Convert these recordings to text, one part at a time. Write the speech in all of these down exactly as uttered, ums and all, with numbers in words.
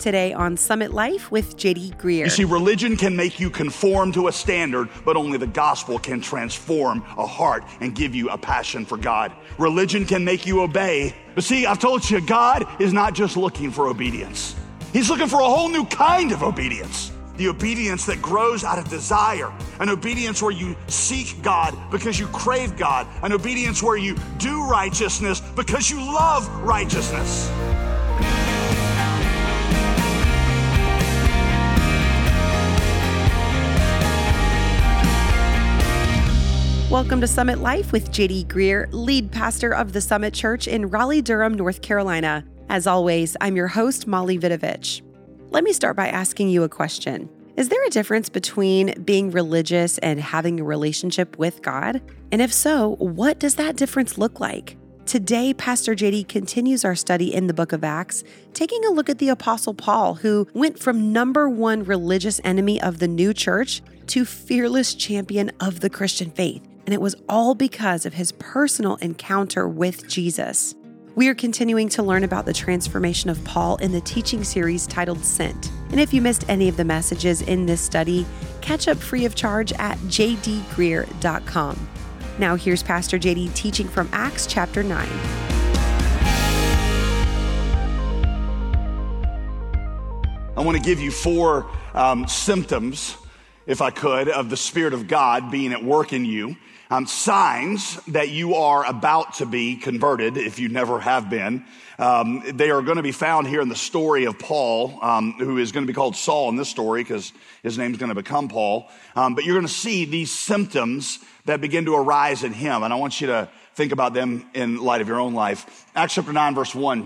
today on Summit Life with J D Greear. You see, religion can make you conform to a standard, but only the gospel can transform a heart and give you a passion for God. Religion can make you obey, but see, I've told you, God is not just looking for obedience. He's looking for a whole new kind of obedience. The obedience that grows out of desire, an obedience where you seek God because you crave God, an obedience where you do righteousness because you love righteousness. Welcome to Summit Life with J D Greear, lead pastor of the Summit Church in Raleigh-Durham, North Carolina. As always, I'm your host, Molly Vidovich. Let me start by asking you a question. Is there a difference between being religious and having a relationship with God? And if so, what does that difference look like? Today, Pastor J D continues our study in the book of Acts, taking a look at the Apostle Paul, who went from number one religious enemy of the new church to fearless champion of the Christian faith. And it was all because of his personal encounter with Jesus. We are continuing to learn about the transformation of Paul in the teaching series titled Sent. And if you missed any of the messages in this study, catch up free of charge at j d greear dot com. Now here's Pastor J D teaching from Acts chapter nine. I want to give you four um, symptoms, if I could, of the Spirit of God being at work in you. Um, signs that you are about to be converted if you never have been. Um, they are going to be found here in the story of Paul, um, who is going to be called Saul in this story because his name is going to become Paul. Um, but you're going to see these symptoms that begin to arise in him. And I want you to think about them in light of your own life. Acts chapter nine, verse one.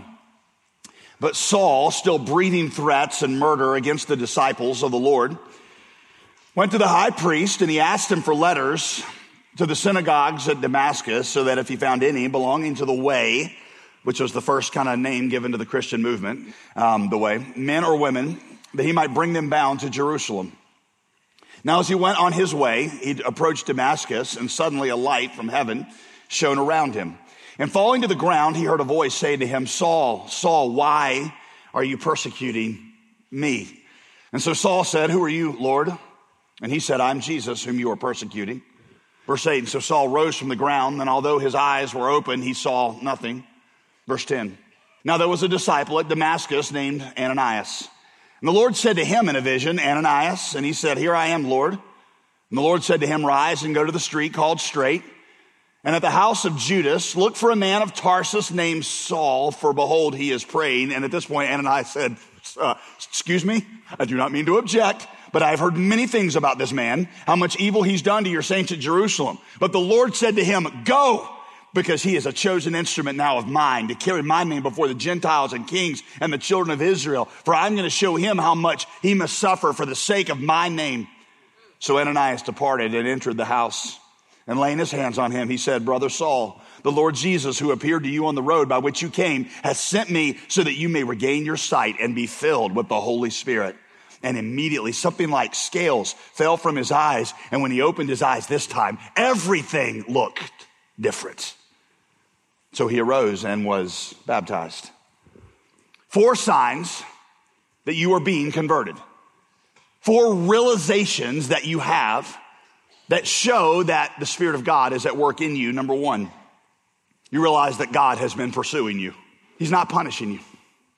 But Saul, still breathing threats and murder against the disciples of the Lord, went to the high priest and he asked him for letters to the synagogues at Damascus, so that if he found any belonging to the Way, which was the first kind of name given to the Christian movement, um, the Way, men or women, that he might bring them bound to Jerusalem. Now, as he went on his way, he approached Damascus, and suddenly a light from heaven shone around him. And falling to the ground, he heard a voice say to him, Saul, Saul, why are you persecuting me? And so Saul said, who are you, Lord? And he said, I'm Jesus, whom you are persecuting. Verse eight, and so Saul rose from the ground, and although his eyes were open, he saw nothing. Verse ten, now there was a disciple at Damascus named Ananias. And the Lord said to him in a vision, Ananias, and he said, here I am, Lord. And the Lord said to him, rise and go to the street called Straight, and at the house of Judas, look for a man of Tarsus named Saul, for behold, he is praying. And at this point, Ananias said, uh, excuse me, I do not mean to object, but I've heard many things about this man, how much evil he's done to your saints at Jerusalem. But the Lord said to him, go, because he is a chosen instrument now of mine to carry my name before the Gentiles and kings and the children of Israel. For I'm going to show him how much he must suffer for the sake of my name. So Ananias departed and entered the house. And laying his hands on him, he said, Brother Saul, the Lord Jesus, who appeared to you on the road by which you came, has sent me so that you may regain your sight and be filled with the Holy Spirit. And immediately something like scales fell from his eyes. And when he opened his eyes this time, everything looked different. So he arose and was baptized. Four signs that you are being converted. Four realizations that you have that show that the Spirit of God is at work in you. Number one, you realize that God has been pursuing you. He's not punishing you.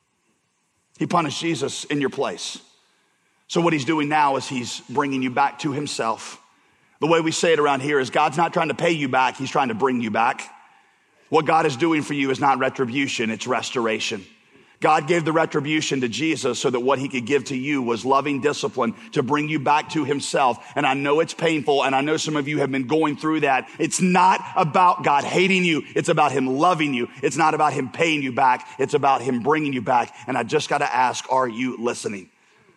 He punished Jesus in your place. So what he's doing now is he's bringing you back to himself. The way we say it around here is God's not trying to pay you back. He's trying to bring you back. What God is doing for you is not retribution, it's restoration. God gave the retribution to Jesus so that what he could give to you was loving discipline to bring you back to himself. And I know it's painful, and I know some of you have been going through that. It's not about God hating you. It's about him loving you. It's not about him paying you back. It's about him bringing you back. And I just got to ask, are you listening?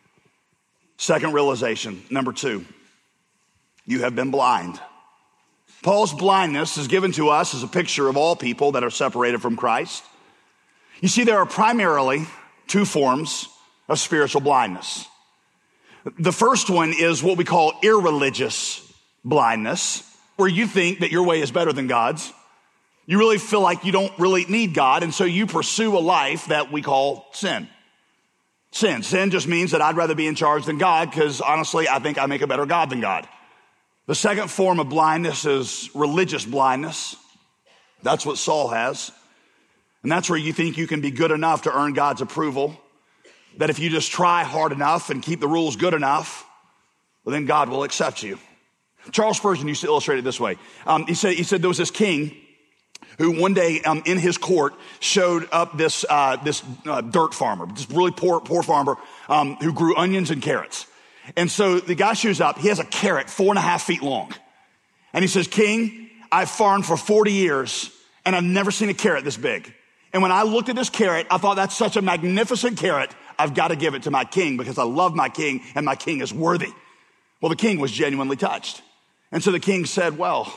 Second realization, number two, you have been blind. Paul's blindness is given to us as a picture of all people that are separated from Christ. You see, there are primarily two forms of spiritual blindness. The first one is what we call irreligious blindness, where you think that your way is better than God's. You really feel like you don't really need God, and so you pursue a life that we call sin. sin. Sin just means that I'd rather be in charge than God because honestly, I think I make a better God than God. The second form of blindness is religious blindness. That's what Saul has. And that's where you think you can be good enough to earn God's approval. That if you just try hard enough and keep the rules good enough, well, then God will accept you. Charles Spurgeon used to illustrate it this way. Um, he said, he said there was this king who one day um, in his court showed up this uh, this uh, dirt farmer, this really poor poor farmer um, who grew onions and carrots. And so the guy shows up. He has a carrot four and a half feet long. And he says, King, I've farmed for forty years and I've never seen a carrot this big. And when I looked at this carrot, I thought that's such a magnificent carrot. I've got to give it to my king because I love my king and my king is worthy. Well, the king was genuinely touched. And so the king said, well,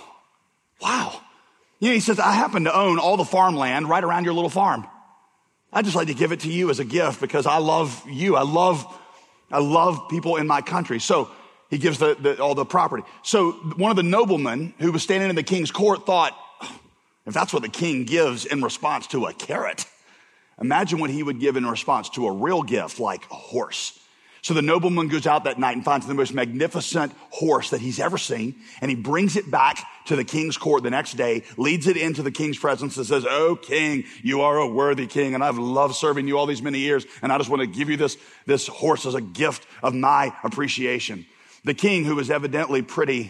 wow. You know, he says, I happen to own all the farmland right around your little farm. I'd just like to give it to you as a gift because I love you. I love, I love people in my country. So he gives the, the, all the property. So one of the noblemen who was standing in the king's court thought, if that's what the king gives in response to a carrot, imagine what he would give in response to a real gift like a horse. So the nobleman goes out that night and finds the most magnificent horse that he's ever seen. And he brings it back to the king's court the next day, leads it into the king's presence and says, oh, king, you are a worthy king. And I've loved serving you all these many years. And I just want to give you this, this horse as a gift of my appreciation. The king, who was evidently pretty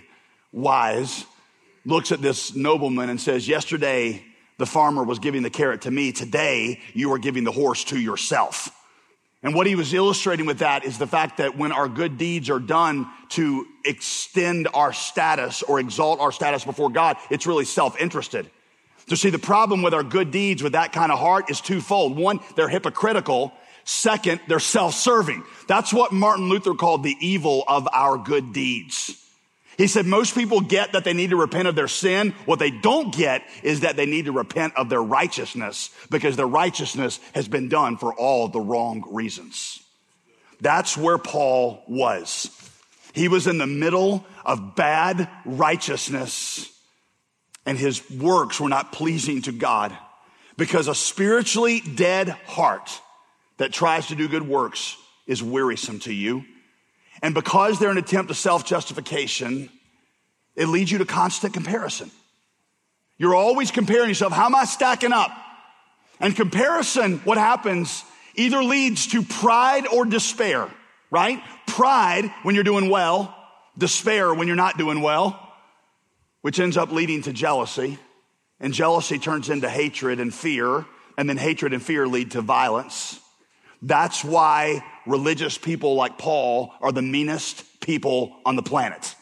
wise, looks at this nobleman and says, yesterday, the farmer was giving the carrot to me. Today, you are giving the horse to yourself. And what he was illustrating with that is the fact that when our good deeds are done to extend our status or exalt our status before God, it's really self-interested. So see, the problem with our good deeds with that kind of heart is twofold. One, they're hypocritical. Second, they're self-serving. That's what Martin Luther called the evil of our good deeds. He said most people get that they need to repent of their sin. What they don't get is that they need to repent of their righteousness because their righteousness has been done for all the wrong reasons. That's where Paul was. He was in the middle of bad righteousness and his works were not pleasing to God because a spiritually dead heart that tries to do good works is wearisome to you. And because they're an attempt to self-justification, it leads you to constant comparison. You're always comparing yourself. How am I stacking up? And comparison, what happens, either leads to pride or despair, right? Pride when you're doing well, despair when you're not doing well, which ends up leading to jealousy. And jealousy turns into hatred and fear, and then hatred and fear lead to violence. That's why religious people like Paul are the meanest people on the planet.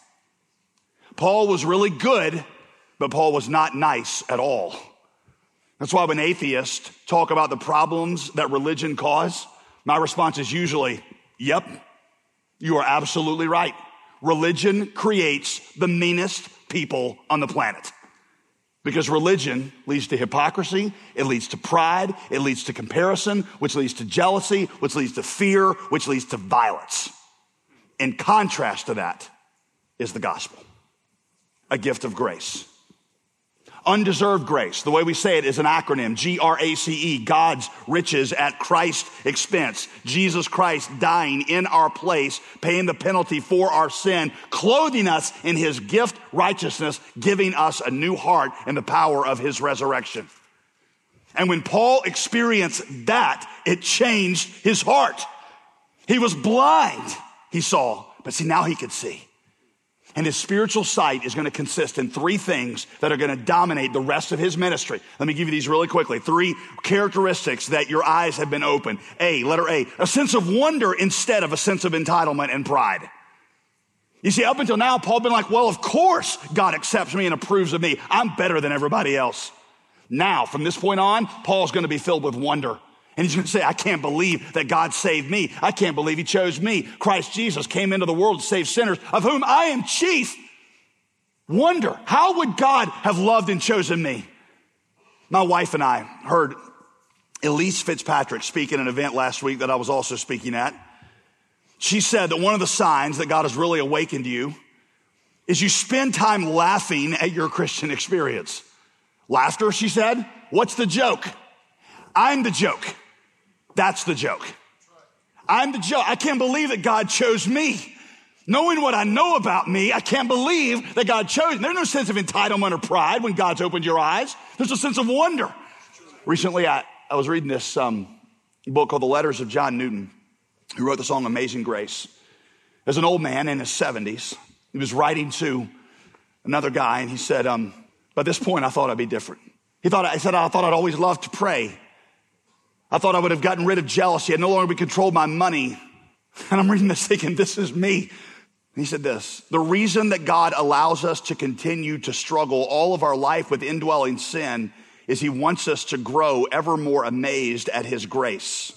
Paul was really good, but Paul was not nice at all. That's why when atheists talk about the problems that religion cause, my response is usually, yep, you are absolutely right. Religion creates the meanest people on the planet. Because religion leads to hypocrisy, it leads to pride, it leads to comparison, which leads to jealousy, which leads to fear, which leads to violence. In contrast to that is the gospel, a gift of grace. Undeserved grace, the way we say it is an acronym, G R A C E, God's riches at Christ's expense. Jesus Christ dying in our place, paying the penalty for our sin, clothing us in his gift righteousness, giving us a new heart and the power of his resurrection. And when Paul experienced that, it changed his heart. He was blind, he saw, but see, now he could see. And his spiritual sight is going to consist in three things that are going to dominate the rest of his ministry. Let me give you these really quickly. Three characteristics that your eyes have been opened. A, letter A, a sense of wonder instead of a sense of entitlement and pride. You see, up until now, Paul had been like, well, of course God accepts me and approves of me. I'm better than everybody else. Now, from this point on, Paul's going to be filled with wonder. And he's going to say, I can't believe that God saved me. I can't believe he chose me. Christ Jesus came into the world to save sinners, of whom I am chief. Wonder, how would God have loved and chosen me? My wife and I heard Elise Fitzpatrick speak at an event last week that I was also speaking at. She said that one of the signs that God has really awakened you is you spend time laughing at your Christian experience. Laughter, she said, what's the joke? I'm the joke. That's the joke. I'm the judge. I can't believe that God chose me. Knowing what I know about me, I can't believe that God chose me. There's no sense of entitlement or pride when God's opened your eyes. There's a sense of wonder. Recently, I, I was reading this um, book called The Letters of John Newton, who wrote the song Amazing Grace. As an old man in his seventies, he was writing to another guy, and he said, um, by this point, I thought I'd be different. He thought, I said, I thought I'd always loved to pray. I thought I would have gotten rid of jealousy. I'd no longer be controlled by money. And I'm reading this thinking, this is me. He said this, the reason that God allows us to continue to struggle all of our life with indwelling sin is he wants us to grow ever more amazed at his grace.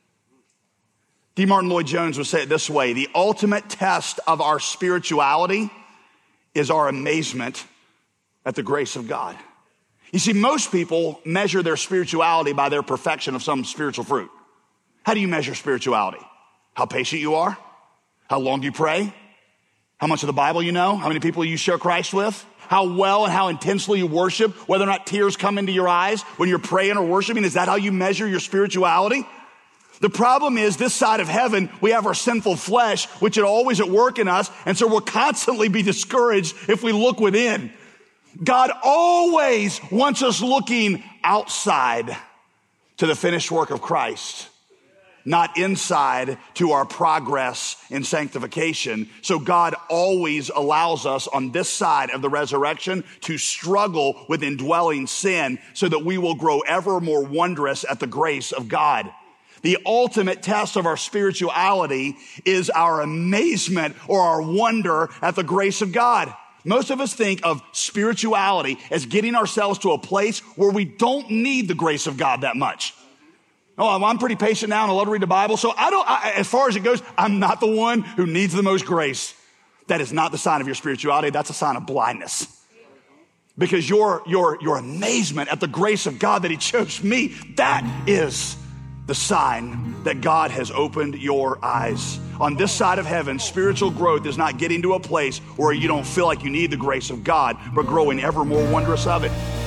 D. Martin Lloyd-Jones would say it this way, the ultimate test of our spirituality is our amazement at the grace of God. You see, most people measure their spirituality by their perfection of some spiritual fruit. How do you measure spirituality? How patient you are? How long you pray? How much of the Bible you know? How many people you share Christ with? How well and how intensely you worship? Whether or not tears come into your eyes when you're praying or worshiping? Is that how you measure your spirituality? The problem is this side of heaven, we have our sinful flesh, which is always at work in us. And so we'll constantly be discouraged if we look within. God always wants us looking outside to the finished work of Christ, not inside to our progress in sanctification. So God always allows us on this side of the resurrection to struggle with indwelling sin so that we will grow ever more wondrous at the grace of God. The ultimate test of our spirituality is our amazement or our wonder at the grace of God. Most of us think of spirituality as getting ourselves to a place where we don't need the grace of God that much. Oh, I'm pretty patient now and I love to read the Bible. So I don't, I, as far as it goes, I'm not the one who needs the most grace. That is not the sign of your spirituality. That's a sign of blindness. Because your, your, your amazement at the grace of God that he chose me, that is the sign that God has opened your eyes. On this side of heaven, spiritual growth is not getting to a place where you don't feel like you need the grace of God, but growing ever more wondrous of it.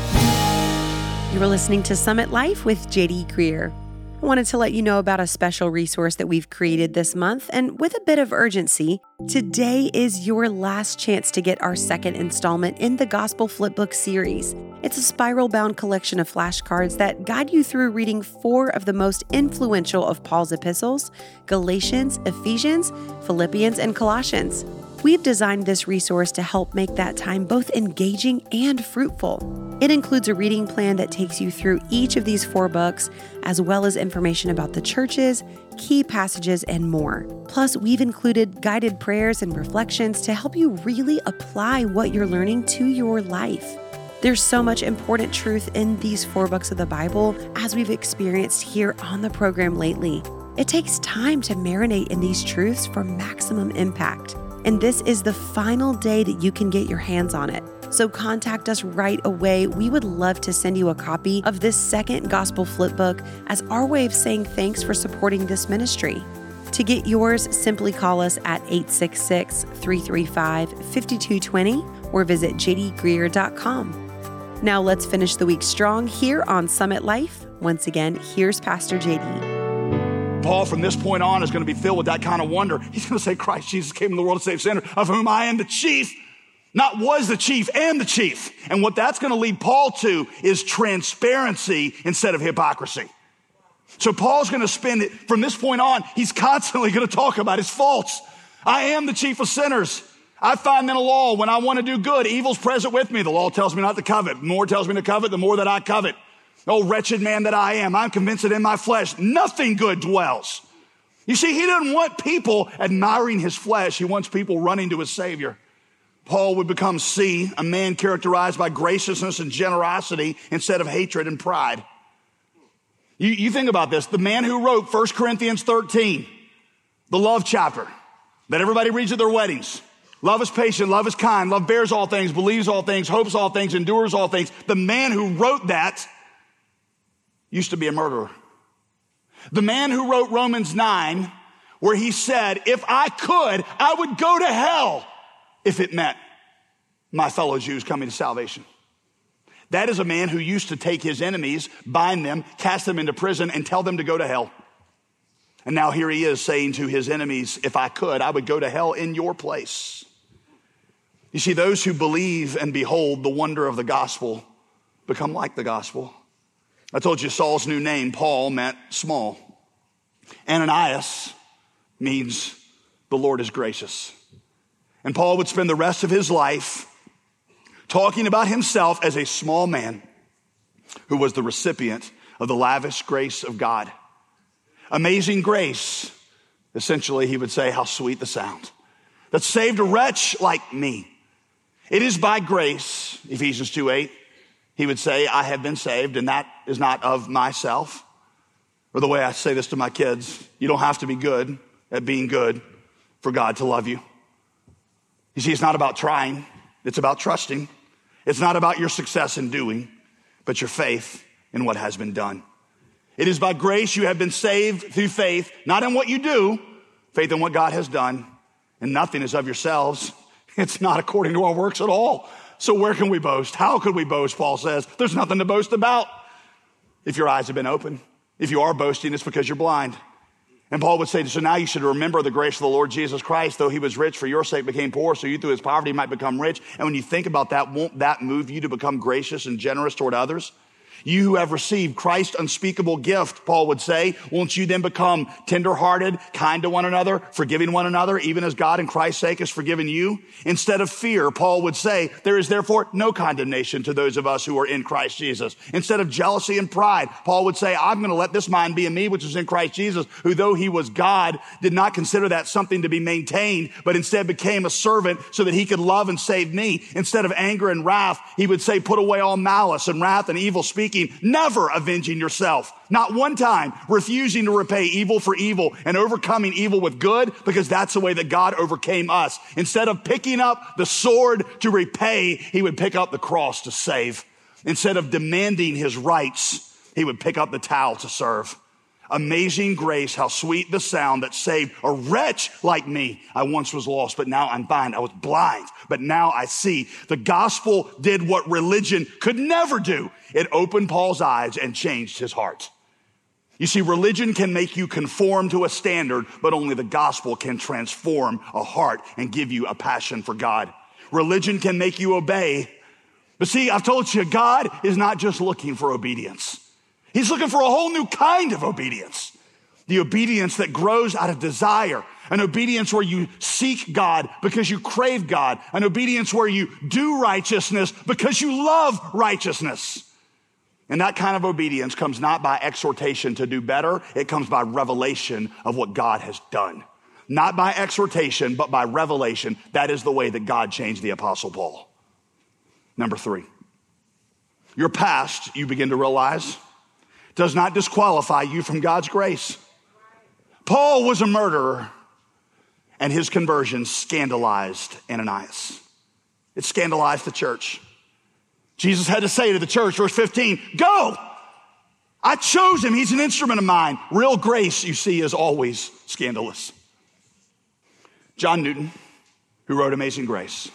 You were listening to Summit Life with J D Greer. I wanted to let you know about a special resource that we've created this month, and with a bit of urgency, today is your last chance to get our second installment in the Gospel Flipbook series. It's a spiral-bound collection of flashcards that guide you through reading four of the most influential of Paul's epistles: Galatians, Ephesians, Philippians, and Colossians. We've designed this resource to help make that time both engaging and fruitful. It includes a reading plan that takes you through each of these four books, as well as information about the churches, key passages, and more. Plus, we've included guided prayers and reflections to help you really apply what you're learning to your life. There's so much important truth in these four books of the Bible, as we've experienced here on the program lately. It takes time to marinate in these truths for maximum impact. And this is the final day that you can get your hands on it. So contact us right away. We would love to send you a copy of this second Gospel Flipbook as our way of saying thanks for supporting this ministry. To get yours, simply call us at eight six six, three three five, five two two zero or visit j d greer dot com. Now let's finish the week strong here on Summit Life. Once again, here's Pastor J D. Paul, from this point on, is going to be filled with that kind of wonder. He's going to say, Christ Jesus came in the world to save sinners, of whom I am the chief. Not was the chief, and the chief. And what that's going to lead Paul to is transparency instead of hypocrisy. So Paul's going to spend it, from this point on, he's constantly going to talk about his faults. I am the chief of sinners. I find in a law when I want to do good, evil's present with me. The law tells me not to covet. The more it tells me to covet, the more that I covet. Oh, wretched man that I am, I'm convinced that in my flesh, nothing good dwells. You see, he doesn't want people admiring his flesh. He wants people running to his Savior. Paul would become C, a man characterized by graciousness and generosity instead of hatred and pride. You, you think about this. The man who wrote First Corinthians thirteen, the love chapter that everybody reads at their weddings. Love is patient, love is kind, love bears all things, believes all things, hopes all things, endures all things. The man who wrote that used to be a murderer. The man who wrote Romans nine, where he said, if I could, I would go to hell if it meant my fellow Jews coming to salvation. That is a man who used to take his enemies, bind them, cast them into prison, and tell them to go to hell. And now here he is saying to his enemies, if I could, I would go to hell in your place. You see, those who believe and behold the wonder of the gospel become like the gospel. I told you Saul's new name, Paul, meant small. Ananias means the Lord is gracious. And Paul would spend the rest of his life talking about himself as a small man who was the recipient of the lavish grace of God. Amazing grace, essentially, he would say, how sweet the sound that saved a wretch like me. It is by grace, Ephesians two eight, he would say, I have been saved, and that is not of myself. Or the way I say this to my kids, you don't have to be good at being good for God to love you. You see, it's not about trying, it's about trusting. It's not about your success in doing, but your faith in what has been done. It is by grace you have been saved through faith, not in what you do, faith in what God has done, and nothing is of yourselves. It's not according to our works at all. So where can we boast? How could we boast, Paul says? There's nothing to boast about. If your eyes have been opened, if you are boasting, it's because you're blind. And Paul would say, so now you should remember the grace of the Lord Jesus Christ, though he was rich, for your sake became poor, so you through his poverty might become rich. And when you think about that, won't that move you to become gracious and generous toward others? You who have received Christ's unspeakable gift, Paul would say, won't you then become tenderhearted, kind to one another, forgiving one another, even as God in Christ's sake has forgiven you? Instead of fear, Paul would say, there is therefore no condemnation to those of us who are in Christ Jesus. Instead of jealousy and pride, Paul would say, I'm going to let this mind be in me, which is in Christ Jesus, who though he was God, did not consider that something to be maintained, but instead became a servant so that he could love and save me. Instead of anger and wrath, he would say, put away all malice and wrath and evil speaking, never avenging yourself, not one time, refusing to repay evil for evil and overcoming evil with good, because that's the way that God overcame us. Instead of picking up the sword to repay, he would pick up the cross to save. Instead of demanding his rights, he would pick up the towel to serve. Amazing grace, how sweet the sound that saved a wretch like me. I once was lost, but now I'm found. I was blind, but now I see. The gospel did what religion could never do. It opened Paul's eyes and changed his heart. You see, religion can make you conform to a standard, but only the gospel can transform a heart and give you a passion for God. Religion can make you obey. But see, I've told you, God is not just looking for obedience. He's looking for a whole new kind of obedience. The obedience that grows out of desire. An obedience where you seek God because you crave God. An obedience where you do righteousness because you love righteousness. And that kind of obedience comes not by exhortation to do better. It comes by revelation of what God has done. Not by exhortation, but by revelation. That is the way that God changed the Apostle Paul. Number three, your past, you begin to realize, does not disqualify you from God's grace. Paul was a murderer, and his conversion scandalized Ananias. It scandalized the church. Jesus had to say to the church, verse fifteen, go! I chose him. He's an instrument of mine. Real grace, you see, is always scandalous. John Newton, who wrote Amazing Grace,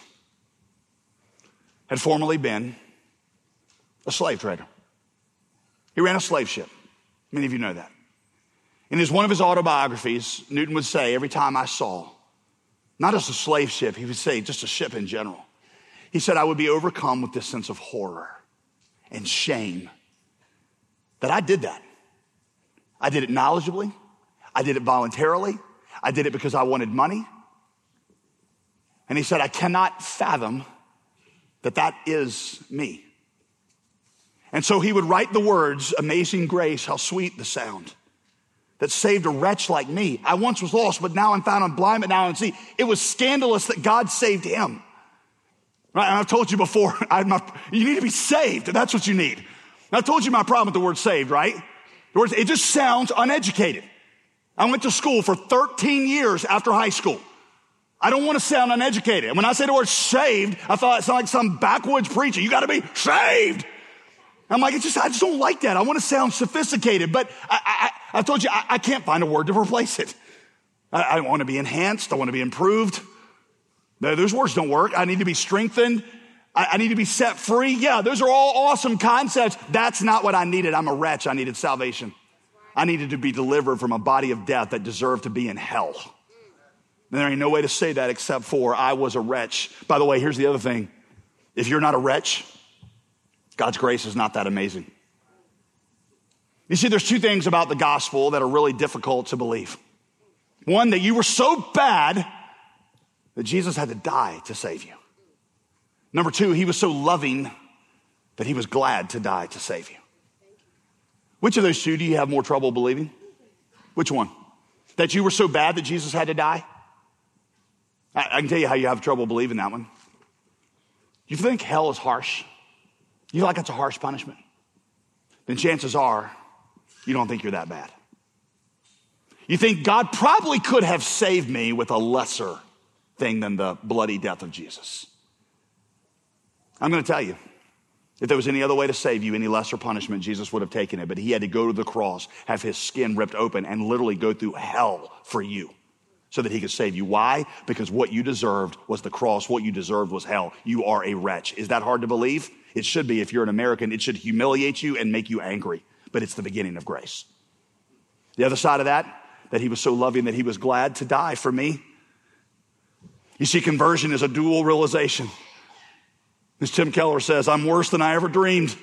had formerly been a slave trader. He ran a slave ship. Many of you know that. In his, one of his autobiographies, Newton would say, every time I saw, not just a slave ship, he would say just a ship in general. He said, I would be overcome with this sense of horror and shame that I did that. I did it knowledgeably. I did it voluntarily. I did it because I wanted money. And he said, I cannot fathom that that is me. And so he would write the words, amazing grace, how sweet the sound that saved a wretch like me. I once was lost, but now I'm found. I'm blind, but now I see. It was scandalous that God saved him. Right? And I've told you before, I, my, you need to be saved. That's what you need. And I've told you my problem with the word saved, right? The word, it just sounds uneducated. I went to school for thirteen years after high school. I don't want to sound uneducated. When I say the word saved, I thought it sounded like some backwoods preacher. You got to be saved. I'm like, it's just, I just don't like that. I want to sound sophisticated, but I, I, I told you, I, I can't find a word to replace it. I, I want to be enhanced. I want to be improved. No, those words don't work. I need to be strengthened. I, I need to be set free. Yeah, those are all awesome concepts. That's not what I needed. I'm a wretch. I needed salvation. I needed to be delivered from a body of death that deserved to be in hell. And there ain't no way to say that except for I was a wretch. By the way, here's the other thing. If you're not a wretch, God's grace is not that amazing. You see, there's two things about the gospel that are really difficult to believe. One, that you were so bad that Jesus had to die to save you. Number two, he was so loving that he was glad to die to save you. Which of those two do you have more trouble believing? Which one? That you were so bad that Jesus had to die? I, I can tell you how you have trouble believing that one. You think hell is harsh? You feel like it's a harsh punishment? Then chances are you don't think you're that bad. You think God probably could have saved me with a lesser thing than the bloody death of Jesus. I'm going to tell you, if there was any other way to save you, any lesser punishment, Jesus would have taken it. But he had to go to the cross, have his skin ripped open, and literally go through hell for you so that he could save you. Why? Because what you deserved was the cross. What you deserved was hell. You are a wretch. Is that hard to believe? It should be. If you're an American, it should humiliate you and make you angry. But it's the beginning of grace. The other side of that, that he was so loving that he was glad to die for me. You see, conversion is a dual realization. As Tim Keller says, I'm worse than I ever dreamed.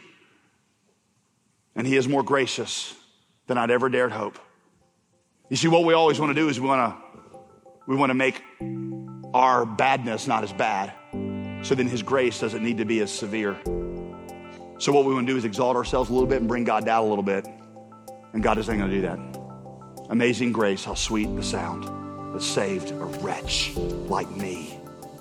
And he is more gracious than I'd ever dared hope. You see, what we always want to do is we want to we want to make our badness not as bad. So then his grace doesn't need to be as severe. So what we want to do is exalt ourselves a little bit and bring God down a little bit. And God isn't going to do that. Amazing grace, how sweet the sound that saved a wretch like me.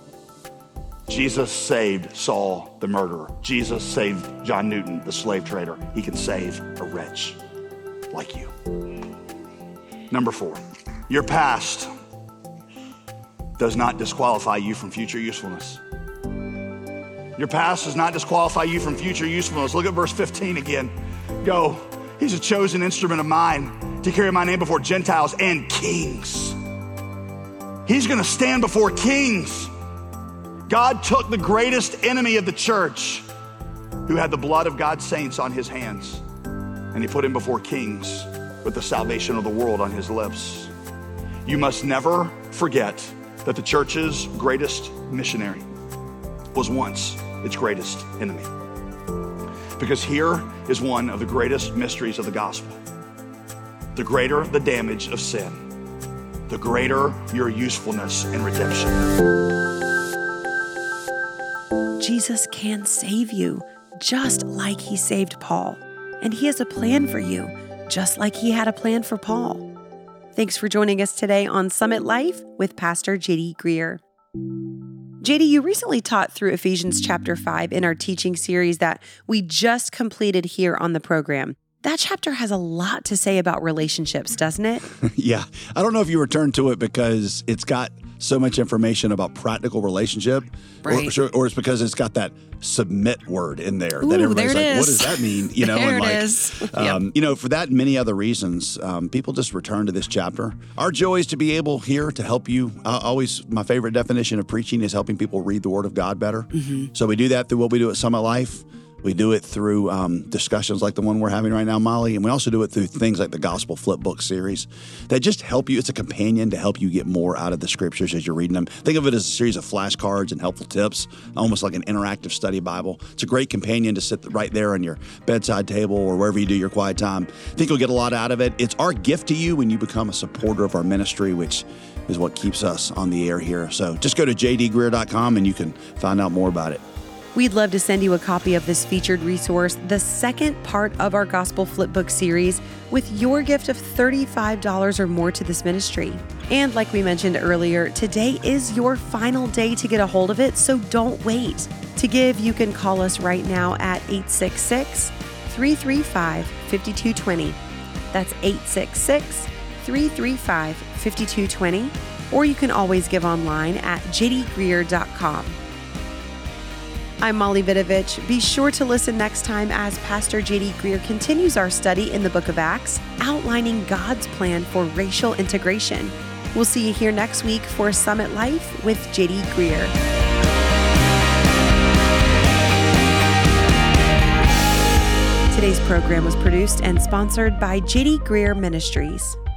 Jesus saved Saul, the murderer. Jesus saved John Newton, the slave trader. He can save a wretch like you. Number four, your past does not disqualify you from future usefulness. Your past does not disqualify you from future usefulness. Look at verse fifteen again. Go. He's a chosen instrument of mine to carry my name before Gentiles and kings. He's going to stand before kings. God took the greatest enemy of the church, who had the blood of God's saints on his hands, and he put him before kings with the salvation of the world on his lips. You must never forget that the church's greatest missionary was once its greatest enemy. Because here is one of the greatest mysteries of the gospel. The greater the damage of sin, the greater your usefulness and redemption. Jesus can save you, just like he saved Paul. And he has a plan for you, just like he had a plan for Paul. Thanks for joining us today on Summit Life with Pastor J D Greer. J D, you recently taught through Ephesians chapter five in our teaching series that we just completed here on the program. That chapter has a lot to say about relationships, doesn't it? Yeah. I don't know if you returned to it because it's got so much information about practical relationship, right. or, or it's because it's got that submit word in there Ooh, that everybody's there it like, is. what does that mean? You know, there and like, it is. Um, yep. you know, for that and many other reasons, um, people just return to this chapter. Our joy is to be able here to help you. Uh, always, my favorite definition of preaching is helping people read the Word of God better. Mm-hmm. So we do that through what we do at Summit Life. We do it through um, discussions like the one we're having right now, Molly, and we also do it through things like the Gospel Flip Book series that just help you. It's a companion to help you get more out of the scriptures as you're reading them. Think of it as a series of flashcards and helpful tips, almost like an interactive study Bible. It's a great companion to sit right there on your bedside table or wherever you do your quiet time. I think you'll get a lot out of it. It's our gift to you when you become a supporter of our ministry, which is what keeps us on the air here. So just go to j d greer dot com and you can find out more about it. We'd love to send you a copy of this featured resource, the second part of our Gospel Flipbook series, with your gift of thirty-five dollars or more to this ministry. And like we mentioned earlier, today is your final day to get a hold of it, so don't wait. To give, you can call us right now at eight six six, three three five, five two two zero. That's eight six six, three three five, five two two zero. Or you can always give online at j d greer dot com. I'm Molly Vidovich. Be sure to listen next time as Pastor J D Greer continues our study in the book of Acts, outlining God's plan for racial integration. We'll see you here next week for Summit Life with J D Greer. Today's program was produced and sponsored by J D Greer Ministries.